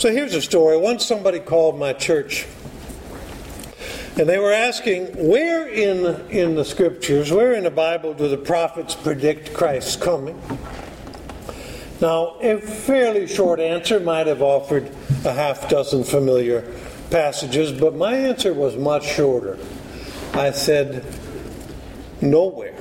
So here's a story. Once somebody called my church, and they were asking, where in the Scriptures, where in the Bible do the prophets predict Christ's coming? Now, a fairly short answer might have offered a half dozen familiar passages, but my answer was much shorter. I said, nowhere.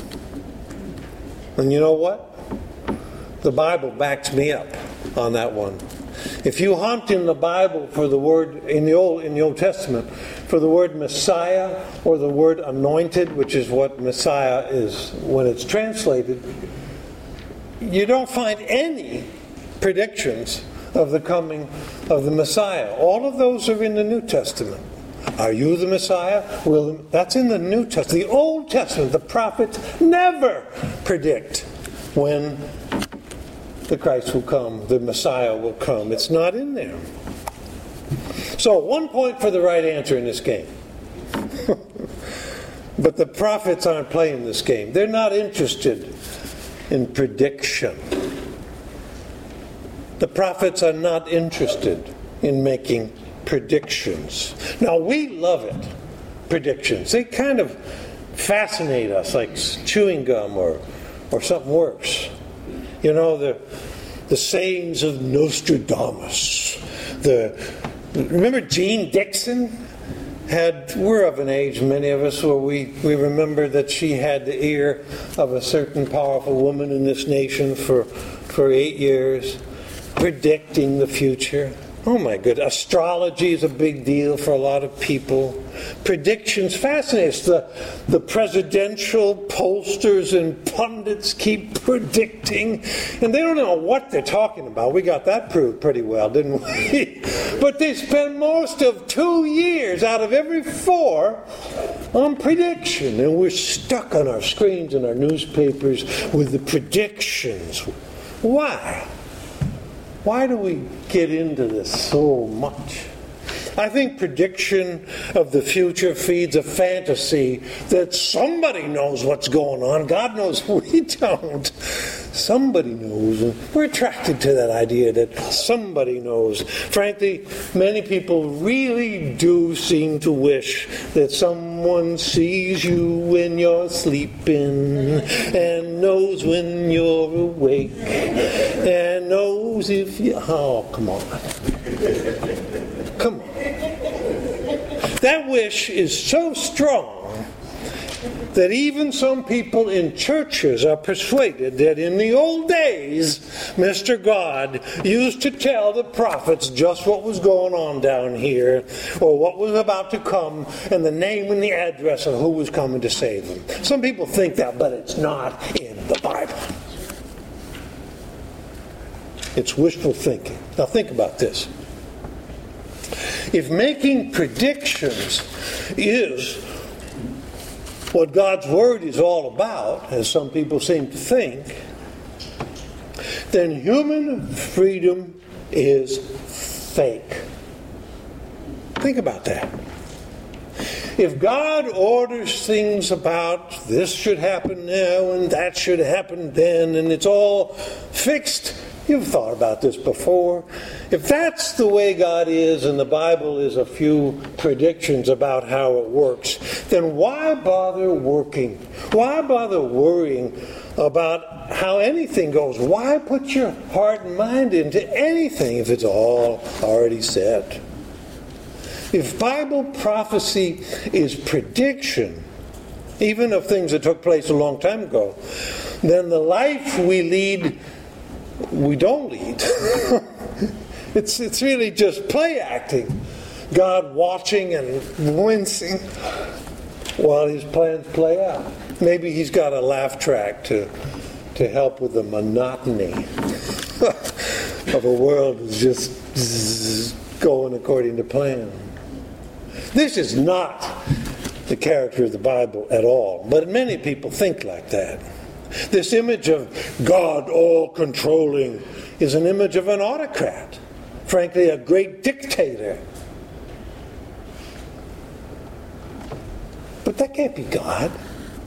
And you know what? The Bible backs me up on that one. If you hunt in the Bible for the word in the Old Testament for the word Messiah or the word anointed, which is what Messiah is when it's translated, you don't find any predictions of the coming of the Messiah. All of those are in the New Testament. Are you the Messiah? Well, that's in the New Testament. The Old Testament, the prophets never predict when the Christ will come, the Messiah will come. It's not in there. So, 1 point for the right answer in this game. But the prophets aren't playing this game. They're not interested in prediction. The prophets are not interested in making predictions. Now, we love it, predictions. They kind of fascinate us like chewing gum or something worse. You know, the sayings of Nostradamus. Remember Jean Dixon? We're of an age, many of us, where we remember that she had the ear of a certain powerful woman in this nation for 8 years, predicting the future. Oh my goodness. Astrology is a big deal for a lot of people. Predictions fascinate us. The presidential pollsters and pundits keep predicting, and they don't know what they're talking about. We got that proved pretty well, didn't we? But they spend most of 2 years out of every 4 on prediction, and we're stuck on our screens and our newspapers with the predictions. Why? Why do we get into this so much? I think prediction of the future feeds a fantasy that somebody knows what's going on. God knows we don't. Somebody knows. And we're attracted to that idea that somebody knows. Frankly, many people really do seem to wish that someone sees you when you're sleeping and knows when you're awake and knows if you... Oh, come on. Come on. That wish is so strong that even some people in churches are persuaded that in the old days, Mr. God used to tell the prophets just what was going on down here, or what was about to come, and the name and the address of who was coming to save them. Some people think that, but it's not in the Bible. It's wishful thinking. Now think about this. If making predictions is what God's Word is all about, as some people seem to think, then human freedom is fake. Think about that. If God orders things about this should happen now and that should happen then, and it's all fixed, you've thought about this before. If that's the way God is and the Bible is a few predictions about how it works, then why bother working? Why bother worrying about how anything goes? Why put your heart and mind into anything if it's all already said? If Bible prophecy is prediction, even of things that took place a long time ago, then the life we lead, we don't lead. It's really just play acting. God watching and wincing while his plans play out. Maybe he's got a laugh track to help with the monotony of a world that's just going according to plan. This is not the character of the Bible at all, but many people think like that. This image of God all-controlling is an image of an autocrat. Frankly, a great dictator. But that can't be God.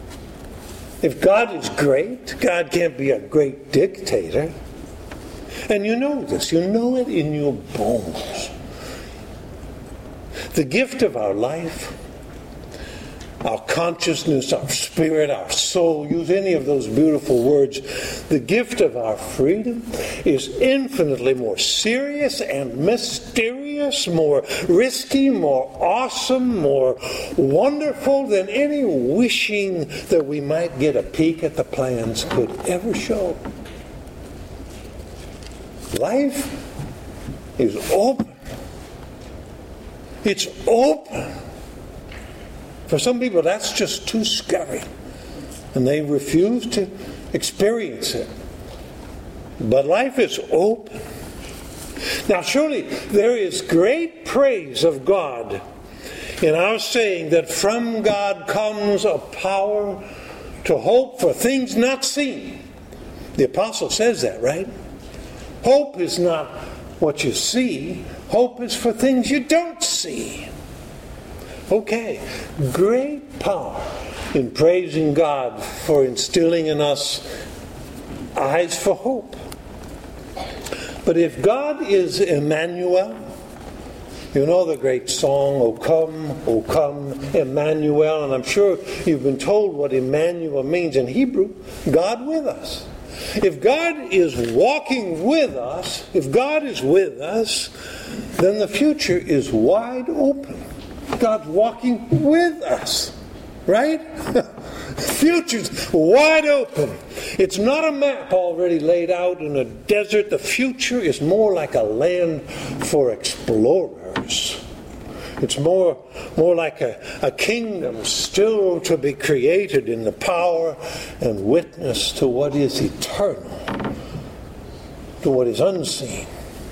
If God is great, God can't be a great dictator. And you know this. You know it in your bones. The gift of our life, our consciousness, our spirit, our soul, use any of those beautiful words. The gift of our freedom is infinitely more serious and mysterious, more risky, more awesome, more wonderful than any wishing that we might get a peek at the plans could ever show. Life is open. It's open. For some people, that's just too scary, and they refuse to experience it. But life is open. Now, surely there is great praise of God in our saying that from God comes a power to hope for things not seen. The apostle says that, right? Hope is not what you see. Hope is for things you don't see. Okay, great power in praising God for instilling in us eyes for hope. But if God is Emmanuel, you know the great song, O come, Emmanuel, and I'm sure you've been told what Emmanuel means in Hebrew, God with us. If God is walking with us, if God is with us, then the future is wide open. God's walking with us, right? Future's wide open. It's not a map already laid out in a desert. The future is more like a land for explorers. It's more like a kingdom still to be created in the power and witness to what is eternal, to what is unseen.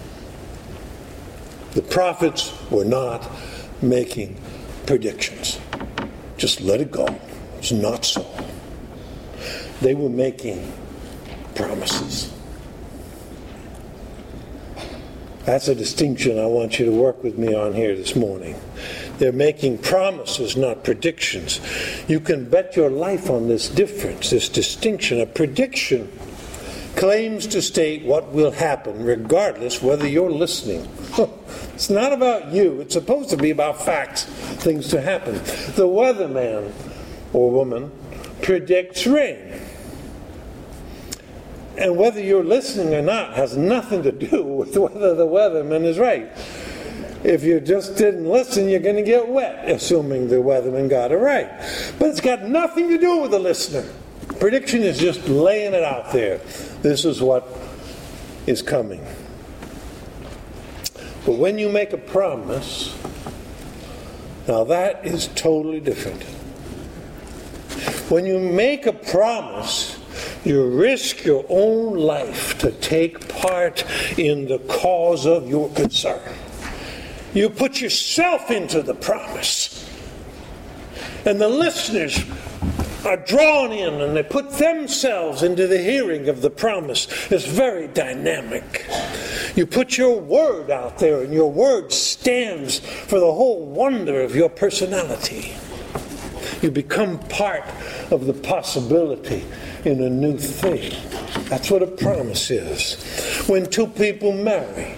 The prophets were not making predictions. Just let it go. It's not so. They were making promises. That's a distinction I want you to work with me on here this morning. They're making promises, not predictions. You can bet your life on this difference, this distinction. A prediction claims to state what will happen, regardless whether you're listening. It's not about you. It's supposed to be about facts, things to happen. The weatherman or woman predicts rain. And whether you're listening or not has nothing to do with whether the weatherman is right. If you just didn't listen, you're going to get wet, assuming the weatherman got it right. But it's got nothing to do with the listener. Prediction is just laying it out there. This is what is coming. But when you make a promise, now that is totally different. When you make a promise, you risk your own life to take part in the cause of your concern. You put yourself into the promise. And the listeners are drawn in and they put themselves into the hearing of the promise. It's very dynamic. You put your word out there, and your word stands for the whole wonder of your personality. You become part of the possibility in a new thing. That's what a promise is. When two people marry,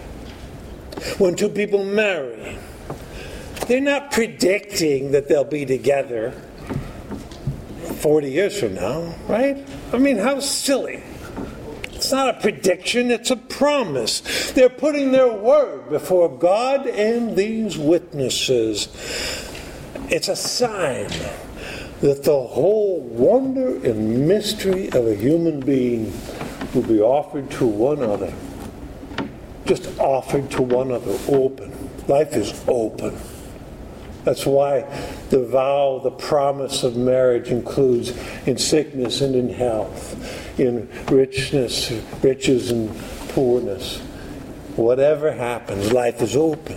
they're not predicting that they'll be together 40 years from now, right? I mean, how silly. It's not a prediction, it's a promise. They're putting their word before God and these witnesses. It's a sign that the whole wonder and mystery of a human being will be offered to one another. Just offered to one another, open. Life is open. That's why the vow, the promise of marriage includes in sickness and in health, in riches and poorness. Whatever happens, life is open.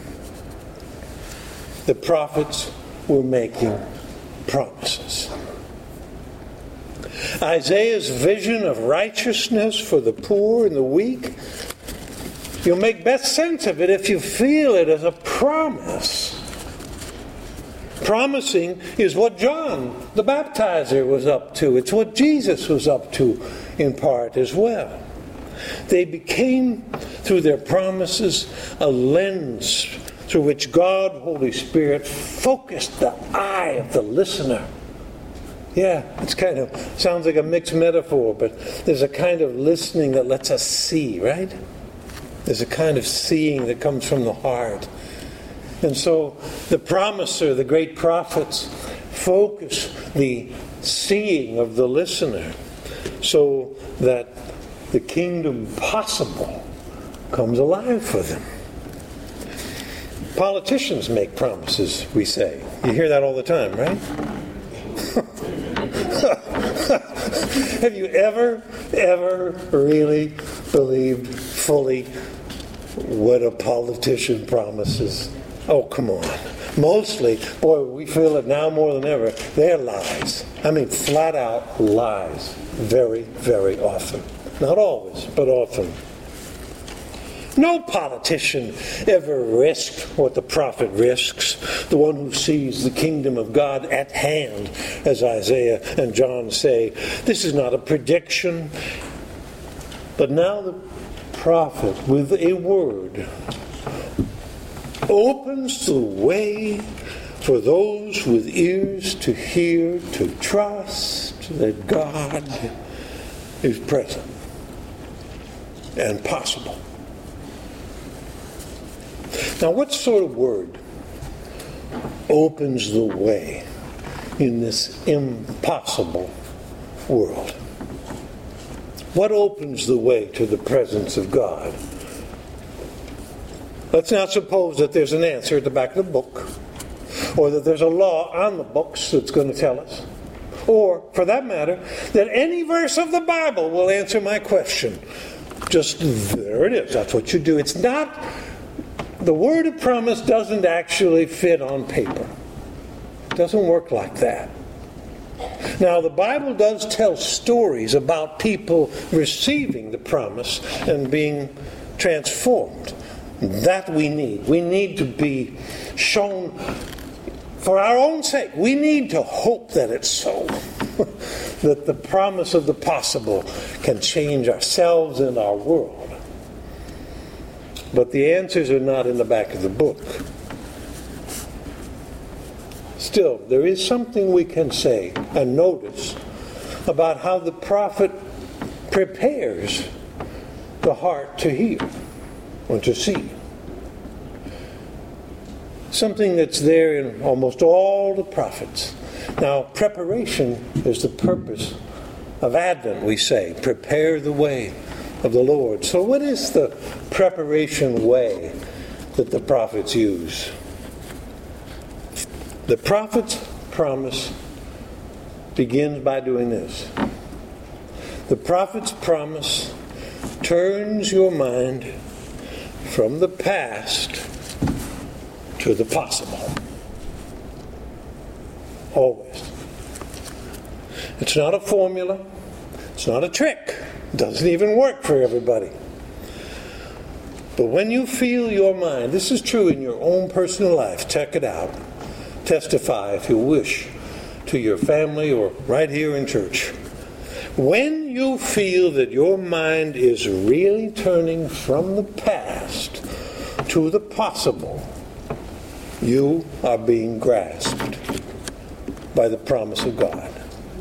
The prophets were making promises. Isaiah's vision of righteousness for the poor and the weak, you'll make best sense of it if you feel it as a promise. Promising is what John the Baptizer was up to. It's what Jesus was up to in part as well. They became, through their promises, a lens through which God, Holy Spirit, focused the eye of the listener. Yeah, it's kind of, sounds like a mixed metaphor, but there's a kind of listening that lets us see, right? There's a kind of seeing that comes from the heart. And so the promiser, the great prophets, focus the seeing of the listener so that the kingdom possible comes alive for them. Politicians make promises, we say. You hear that all the time, right? Have you ever really believed fully what a politician promises? Oh, come on. Mostly, boy, we feel it now more than ever, they're lies. I mean, flat out lies. Very, very often. Not always, but often. No politician ever risked what the prophet risks, the one who sees the kingdom of God at hand, as Isaiah and John say. This is not a prediction, but now the prophet, with a word, opens the way for those with ears to hear, to trust that God is present and possible. Now, what sort of word opens the way in this impossible world? What opens the way to the presence of God? Let's not suppose that there's an answer at the back of the book, or that there's a law on the books that's going to tell us, or, for that matter, that any verse of the Bible will answer my question. Just there it is. That's what you do. It's not... The word of promise doesn't actually fit on paper. It doesn't work like that. Now, the Bible does tell stories about people receiving the promise and being transformed. That we need. We need to be shown for our own sake. We need to hope that it's so. That the promise of the possible can change ourselves and our world. But the answers are not in the back of the book. Still, there is something we can say and notice about how the prophet prepares the heart to hear or to see. Something that's there in almost all the prophets. Now, preparation is the purpose of Advent, we say. Prepare the way of the Lord. So what is the preparation way that the prophets use? The prophet's promise begins by doing this. The prophet's promise turns your mind from the past to the possible. Always. It's not a formula. It's not a trick. It doesn't even work for everybody. But when you feel your mind, this is true in your own personal life, check it out. Testify, if you wish, to your family or right here in church. When you feel that your mind is really turning from the past to the possible, you are being grasped by the promise of God.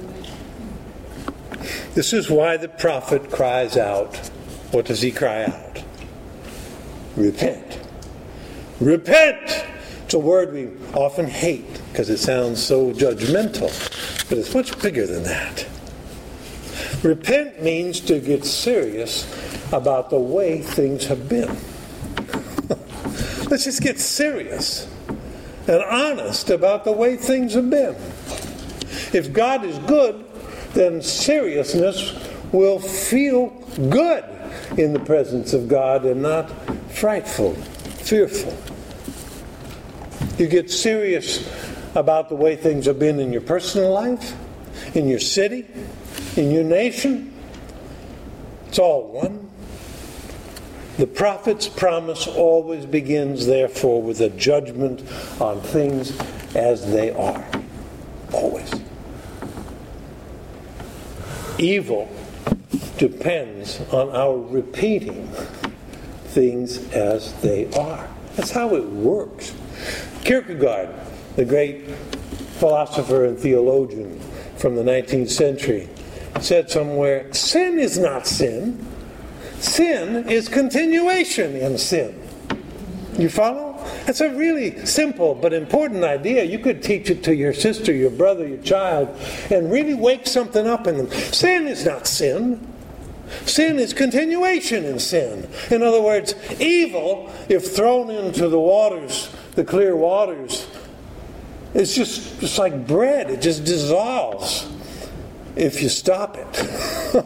This is why the prophet cries out. What does he cry out? Repent. Repent! It's a word we often hate because it sounds so judgmental, but it's much bigger than that. Repent means to get serious about the way things have been. Let's just get serious and honest about the way things have been. If God is good, then seriousness will feel good in the presence of God and not frightful, fearful. You get serious about the way things have been in your personal life, in your city, in your nation. It's all one. The prophet's promise always begins, therefore, with a judgment on things as they are. Always. Evil depends on our repeating things as they are. That's how it works. Kierkegaard, the great philosopher and theologian from the 19th century, said somewhere, sin is not sin. Sin is continuation in sin. You follow? That's a really simple but important idea. You could teach it to your sister, your brother, your child, and really wake something up in them. Sin is not sin. Sin is continuation in sin. In other words, evil, if thrown into the waters, the clear waters, it's just like bread. It just dissolves if you stop it.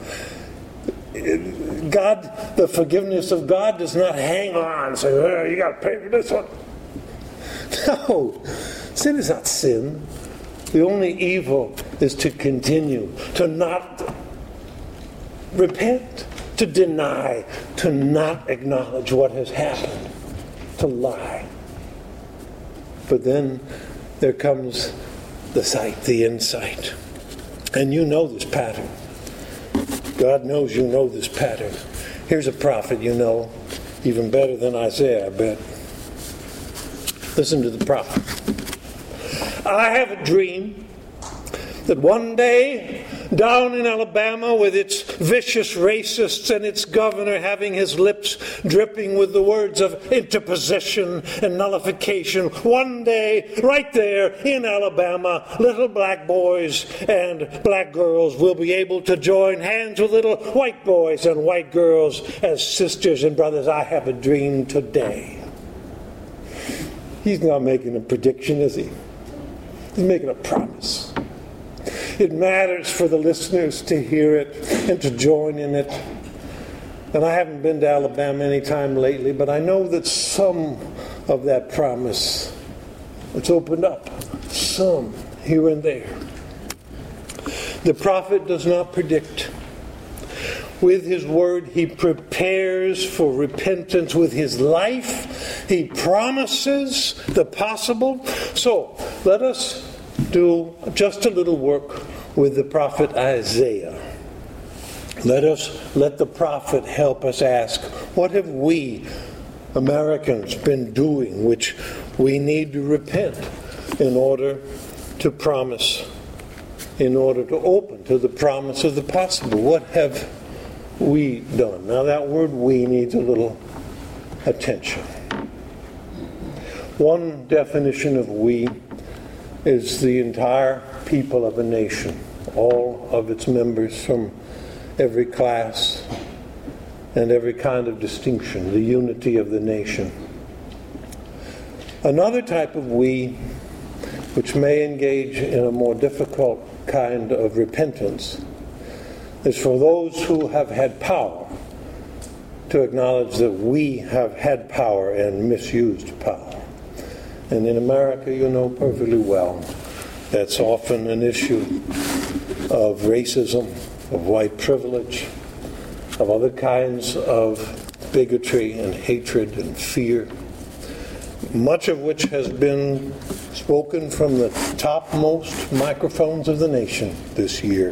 God, the forgiveness of God does not hang on and say, oh, you got to pay for this one. No, sin is not sin. The only evil is to continue, to not repent, to deny, to not acknowledge what has happened, to lie. But then there comes the sight, the insight. And you know this pattern. God knows you know this pattern. Here's a prophet you know, even better than Isaiah, I bet. Listen to the prophet. I have a dream that one day, down in Alabama with its vicious racists and its governor having his lips dripping with the words of interposition and nullification, one day, right there in Alabama, little black boys and black girls will be able to join hands with little white boys and white girls as sisters and brothers. I have a dream today. He's not making a prediction, is he? He's making a promise. It matters for the listeners to hear it and to join in it. And I haven't been to Alabama any time lately, but I know that some of that promise, it's opened up. Some here and there. The prophet does not predict. With his word, he prepares for repentance. With his life, he promises the possible. So, let us do just a little work with the prophet Isaiah. Let the prophet help us ask, what have we Americans been doing which we need to repent in order to promise, in order to open to the promise of the possible? What have we done? Now that word "we" needs a little attention. One definition of "we" is the entire people of a nation, all of its members from every class and every kind of distinction, the unity of the nation. Another type of "we," which may engage in a more difficult kind of repentance, is for those who have had power to acknowledge that we have had power and misused power. And in America, you know perfectly well, that's often an issue of racism, of white privilege, of other kinds of bigotry and hatred and fear, much of which has been spoken from the topmost microphones of the nation this year.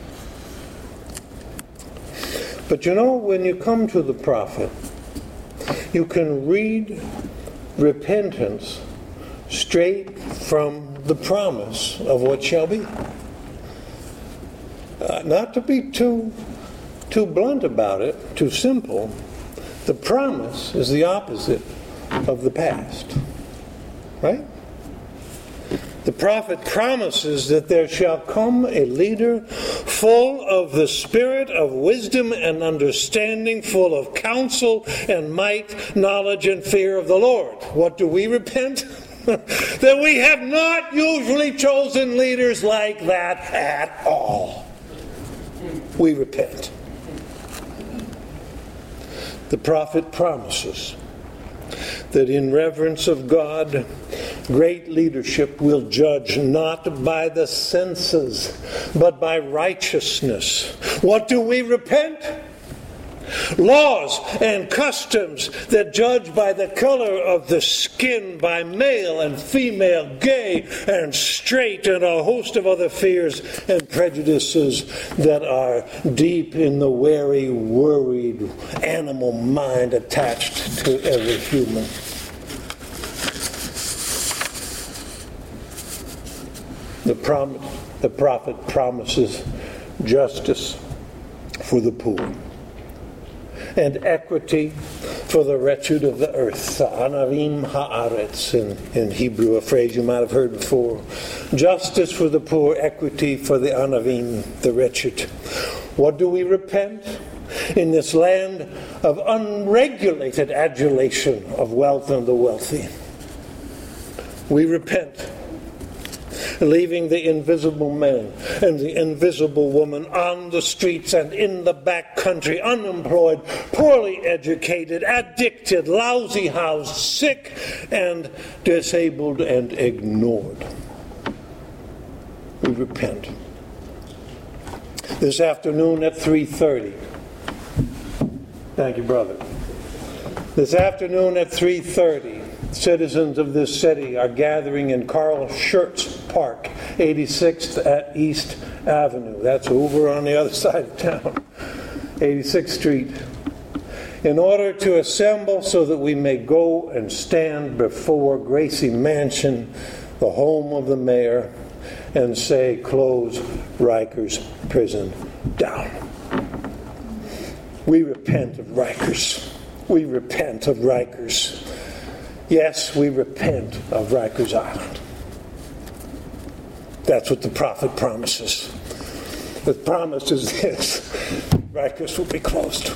But you know, when you come to the prophet, you can read repentance straight from the promise of what shall be. Not to be too blunt about it, too simple, the promise is the opposite of the past. Right? The prophet promises that there shall come a leader full of the spirit of wisdom and understanding, full of counsel and might, knowledge and fear of the Lord. What do we repent? That we have not usually chosen leaders like that at all. We repent. The prophet promises that in reverence of God, great leadership will judge not by the senses, but by righteousness. What do we repent? Laws and customs that judge by the color of the skin, by male and female, gay and straight, and a host of other fears and prejudices that are deep in the wary, worried animal mind attached to every human. The prophet promises justice for the poor and equity for the wretched of the earth. Anavim haaretz in Hebrew, a phrase you might have heard before. Justice for the poor, equity for the anavim, the wretched. What do we repent? In this land of unregulated adulation of wealth and the wealthy, we repent, leaving the invisible man and the invisible woman on the streets and in the back country, unemployed, poorly educated, addicted, lousy housed, sick and disabled and ignored. We repent. This afternoon at 3:30. Thank you, brother. This afternoon at 3:30, citizens of this city are gathering in Carl Schurz Park, 86th at East Avenue. That's over on the other side of town, 86th Street. In order to assemble so that we may go and stand before Gracie Mansion, the home of the mayor, and say, close Rikers Prison down. We repent of Rikers. We repent of Rikers. Yes, we repent of Rikers Island. That's what the prophet promises. The promise is this: Rikers will be closed.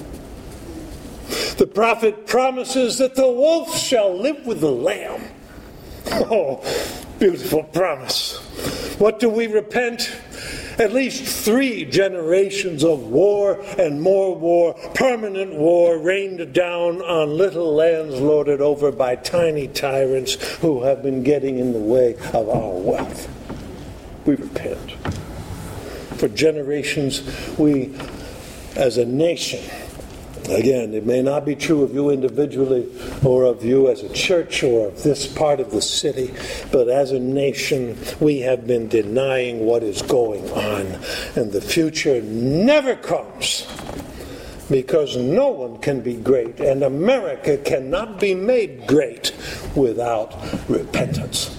The prophet promises that the wolf shall live with the lamb. Oh, beautiful promise. What do we repent? At least 3 generations of war and more war, permanent war, rained down on little lands lorded over by tiny tyrants who have been getting in the way of our wealth. We repent. For generations, we, as a nation, again, it may not be true of you individually or of you as a church or of this part of the city, but as a nation, we have been denying what is going on. And the future never comes, because no one can be great, and America cannot be made great without repentance.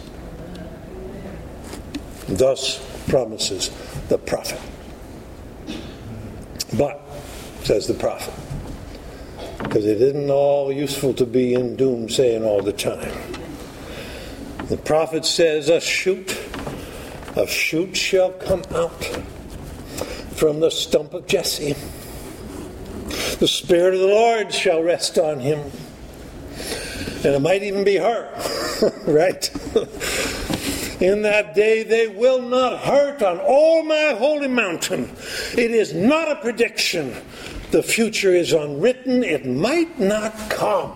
Thus promises the prophet. But, says the prophet, because it isn't all useful to be in doomsaying all the time. The prophet says, a shoot shall come out from the stump of Jesse. The Spirit of the Lord shall rest on him. And it might even be her, right? In that day they will not hurt on all my holy mountain. It is not a prediction. The future is unwritten. It might not come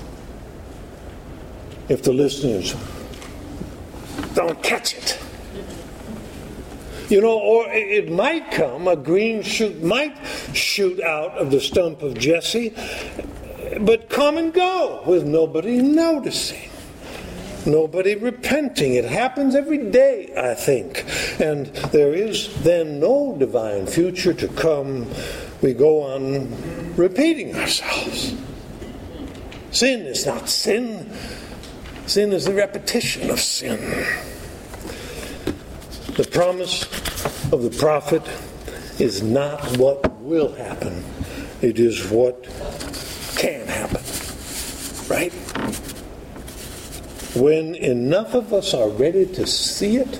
if the listeners don't catch it. You know, or it might come, a green shoot might shoot out of the stump of Jesse, but come and go with nobody noticing, nobody repenting. It happens every day, I think. And there is then no divine future to come. We go on repeating ourselves. Sin is not sin. Sin is the repetition of sin. The promise of the prophet is not what will happen. It is what can happen. Right? When enough of us are ready to see it,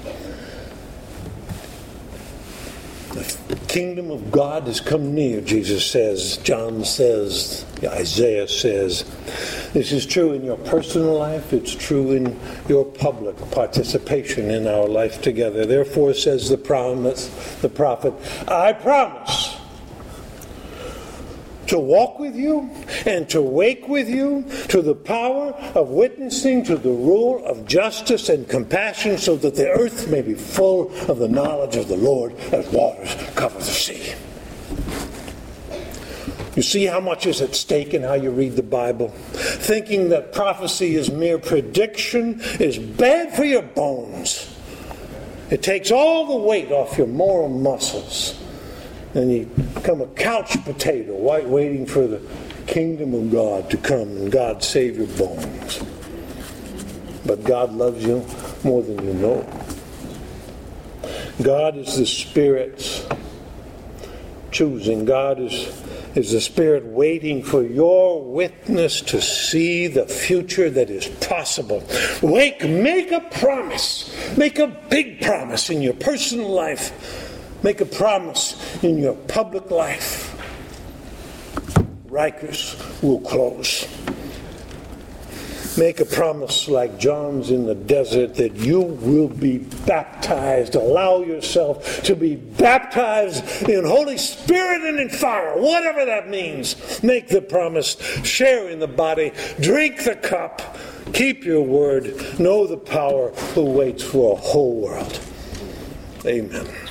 the kingdom of God has come near, Jesus says, John says, Isaiah says. This is true in your personal life. It's true in your public participation in our life together. Therefore, says the prophet, I promise to walk with you and to wake with you to the power of witnessing to the rule of justice and compassion, so that the earth may be full of the knowledge of the Lord as waters cover the sea. You see how much is at stake in how you read the Bible? Thinking that prophecy is mere prediction is bad for your bones. It takes all the weight off your moral muscles. And you become a couch potato, waiting for the kingdom of God to come and God save your bones. But God loves you more than you know. God is the Spirit's choosing. God is the Spirit waiting for your witness to see the future that is possible. Make a promise. Make a big promise in your personal life. Make a promise in your public life. Rikers will close. Make a promise like John's in the desert that you will be baptized. Allow yourself to be baptized in Holy Spirit and in fire, whatever that means. Make the promise. Share in the body. Drink the cup. Keep your word. Know the power who waits for a whole world. Amen.